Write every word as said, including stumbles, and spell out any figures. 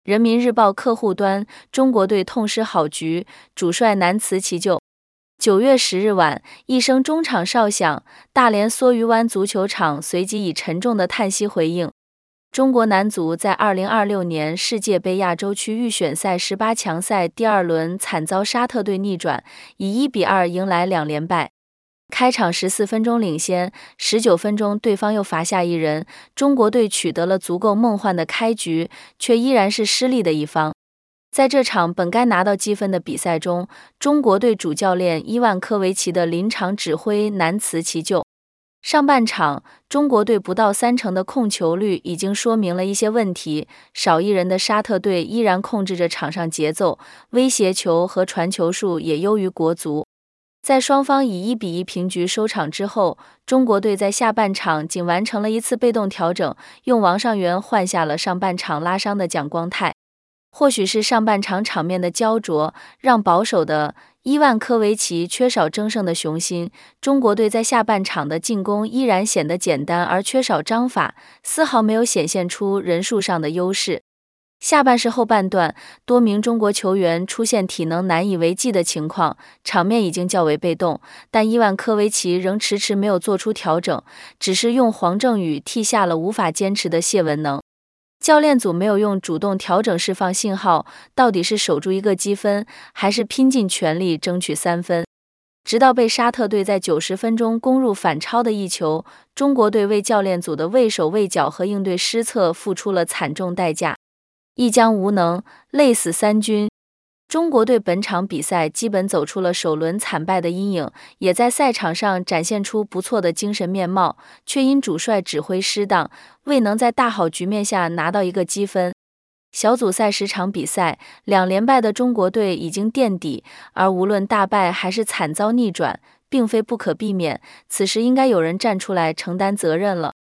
人民日报客户端，中国队痛失好局，主帅难辞其咎。九月十日晚，一声中场哨响，大连梭鱼湾足球场随即以沉重的叹息回应。中国男足在二零二六年世界杯亚洲区预选赛十八强赛第二轮惨遭沙特队逆转，以一比二迎来两连败。开场十四分钟领先，十九分钟对方又罚下一人，中国队取得了足够梦幻的开局，却依然是失利的一方。在这场本该拿到积分的比赛中，中国队主教练伊万科维奇的临场指挥难辞其咎。上半场，中国队不到三成的控球率已经说明了一些问题，少一人的沙特队依然控制着场上节奏，威胁球和传球数也优于国足。在双方以一比一平局收场之后，中国队在下半场仅完成了一次被动调整，用王上源换下了上半场拉伤的蒋光太。或许是上半场场面的焦灼，让保守的伊万科维奇缺少争胜的雄心，中国队在下半场的进攻依然显得简单而缺少章法，丝毫没有显现出人数上的优势。下半时后半段，多名中国球员出现体能难以为继的情况，场面已经较为被动，但伊万科维奇仍迟迟没有做出调整，只是用黄正宇替下了无法坚持的谢文能。教练组没有用主动调整释放信号，到底是守住一个积分，还是拼尽全力争取三分？直到被沙特队在九十分钟攻入反超的一球，中国队为教练组的畏手畏脚和应对失策付出了惨重代价。一将无能，累死三军。中国队本场比赛基本走出了首轮惨败的阴影，也在赛场上展现出不错的精神面貌，却因主帅指挥失当，未能在大好局面下拿到一个积分。小组赛十场比赛，两连败的中国队已经垫底，而无论大败还是惨遭逆转，并非不可避免，此时应该有人站出来承担责任了。